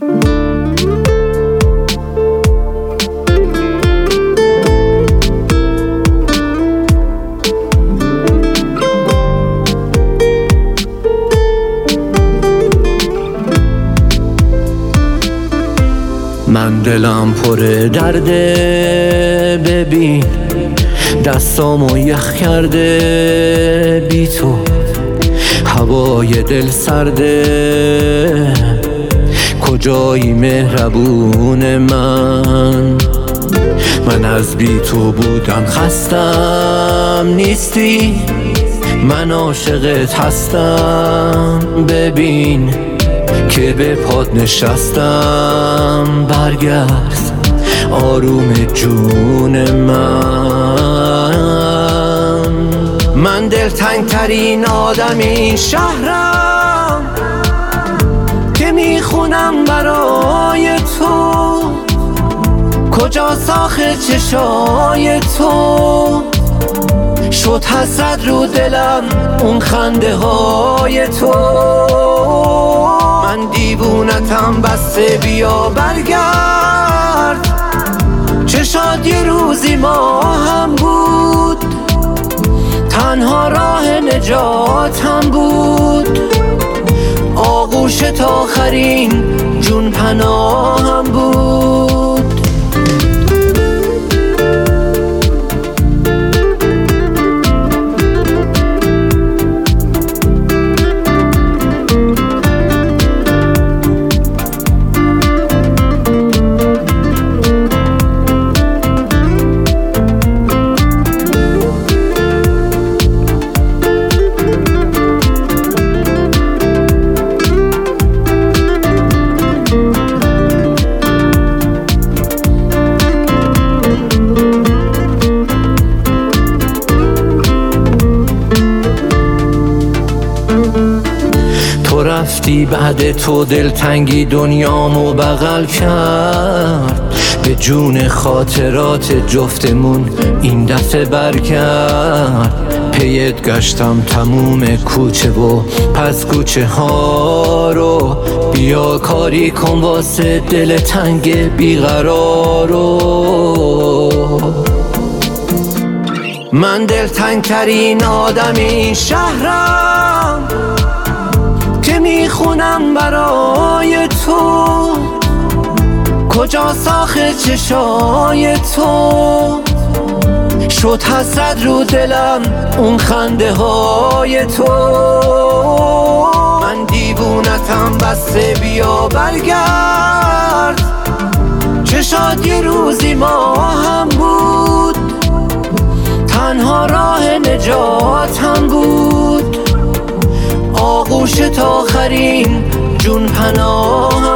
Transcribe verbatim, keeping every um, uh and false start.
من دلم پر درده، ببین دستامو یخ کرده بی تو، هوای دل سرده، کجایی مهربون من؟ من از بی تو بودن خستم، نیستی من عاشقت هستم. ببین که به پات نشستم، برگرد آروم جون من. من دلتنگ ترین آدم این شهرم که میخونم برای تو، کجا ساخت چشای تو، شد حسرت رو دلم اون خنده های تو. من دیوونتم بسته، بیا برگرد، چه شاد یه روزی ما هم بود، تنها راه نجاتم بود، آغوشت آخرین جون پناهم بود. تو رفتی بعد تو دلتنگی دنیامو بغل کرد، به جون خاطرات جفتمون این دفعه برگرد. پیت گشتم تموم کوچه و پس کوچه ها رو، بیا کاری کن واسه دل تنگ بیقرارو. من دلتنگ ترین آدم این شهرم که میخونم برای تو، کجا ساخت چشای تو، شد حسرت رو دلم اون خنده های تو. من دیوونتم بسته، بیا برگرد، چه شاد یه روزی ما هم بود، تنها راه نجاتم بود، آغوشت آخرین جون پناه